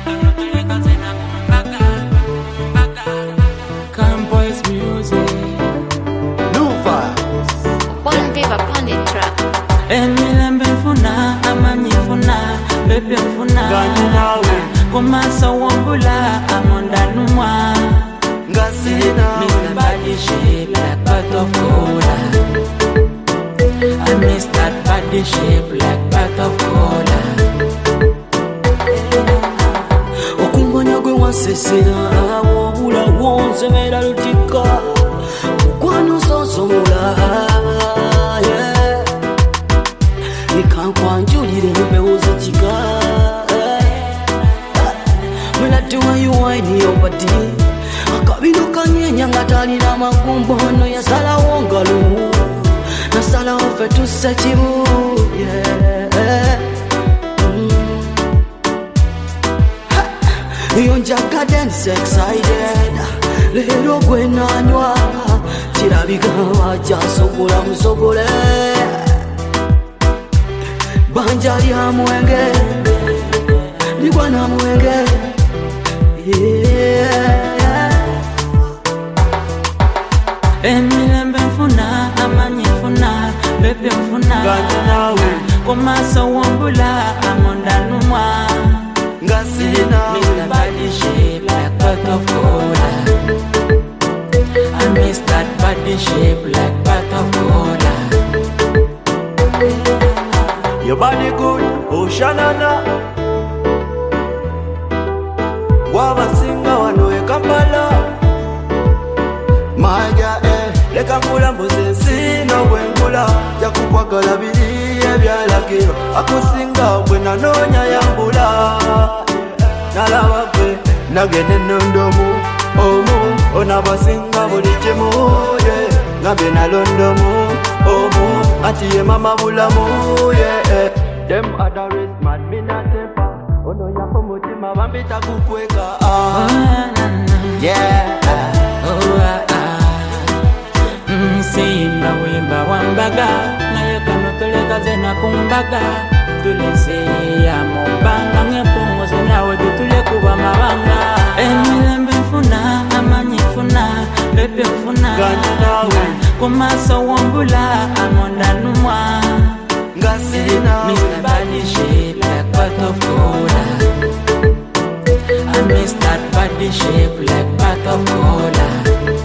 Camboys music. New vibes. One viva upon the track. Emilembe mfuna, amanyi mfuna, bebe mfuna. Gani nawe. Komasa wambula, amonda numwa. Ngasina. Mr. Body shape like pot of cola. I miss that body shape like pot of cola. Okumanya gwe wasesera wobula wonsemera lutika mukwano sosomula ikankwanjulire mbewuza kika mulatuwa yuwaini yobadi akabino kanyenya nga talina amagumbo ono yasalawo ngalo nasalawo ffe tusse kimu yonjagadde nse excited leero gwe nanywa kirabika wajasogola musogole banja lya mwenge ligwa na mwenge Emilembe mfuna, amanyi mfuna, bebe mfuna. Gani nawe. Komasa wambula, amonda numwa. Ngasina. Mr. Body shape like pot of cola. I miss that body shape like pot of cola. Your body good, Oshanana. Wabasinga wano e Kampala. Maja leka nkula mbuze sino bwenkula jakukwagala biri ebyalagiro akusinga bwe nanoonya yambula nalaba gwe nagende nondomu omu onabasinga buli kimu nabye nalondomu omu ati ye mama bulamu them other race mad me not temper ono yapo mutima bambita kukweka yeah Simba wimba wambaga naye kano toleka zena kumbaga tulese ya mobanga ngepongo zenawe tutule kuba mabanga Emilembe mfuna, amanyi mfuna, bebe mfuna. Gani nawe. Komasa wambula, amonda numwa. Ngasina. Mr. Body shape like pot of cola. I miss that body shape like pot of cola.